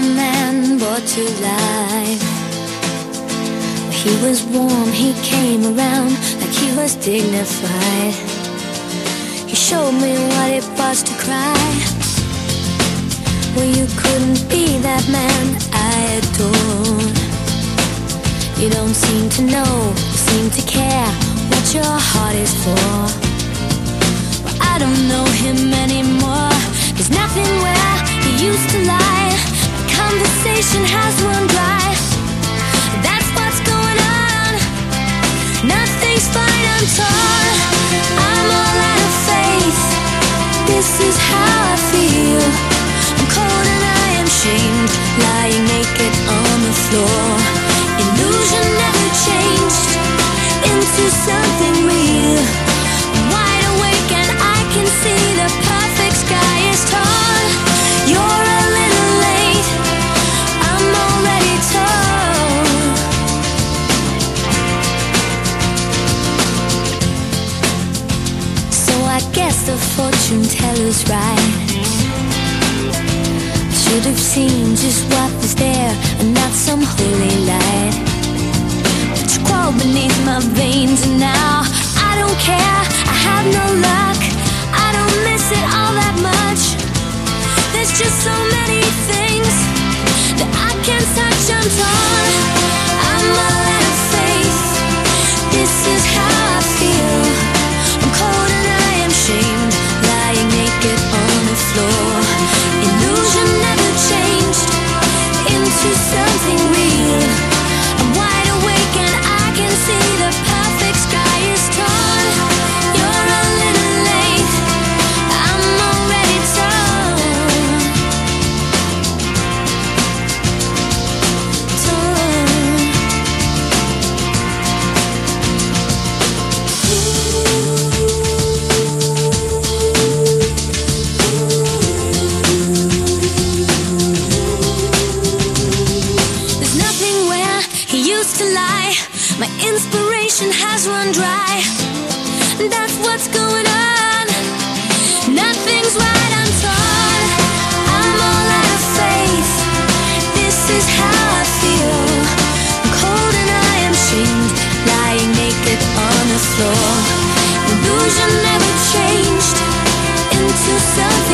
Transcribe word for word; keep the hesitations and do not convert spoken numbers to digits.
man brought to life. He was warm, he came around like he was dignified. He showed me what it was to cry. Well, you couldn't be that man I adored. You don't seem to know, you seem to care what your heart is for. Well, I don't know him anymore. There's nothing where he used to lie. The conversation has run dry. That's what's going on. Nothing's fine, I'm torn. I'm all out of faith. This is how I feel. I'm cold and I am shamed, lying naked on the floor. Illusion never changed into something real. I'm wide awake and I can see the perfect sky is torn. You're a little late, I'm already torn. So I guess the fortune teller's right. Should have seen just what was there and not some holy light. But you crawl beneath my veins and now I don't care, I have no luck. I don't miss it all that much. There's just so many things that I can't touch, I'm torn. I'm all out of faith. This is how I feel. I'm cold and I am shamed, lying naked on the floor. Illusion never changed into something real. I'm wide awake and I can see the perfect sky is torn. You're a little late, I'm already torn. Torn. There's nothing where he used to lie. My inspiration has run dry. That's what's going on. Nothing's right, I'm torn. I'm all out of faith. This is how I feel. I'm cold and I am shamed, lying naked on the floor. Illusion never changed into something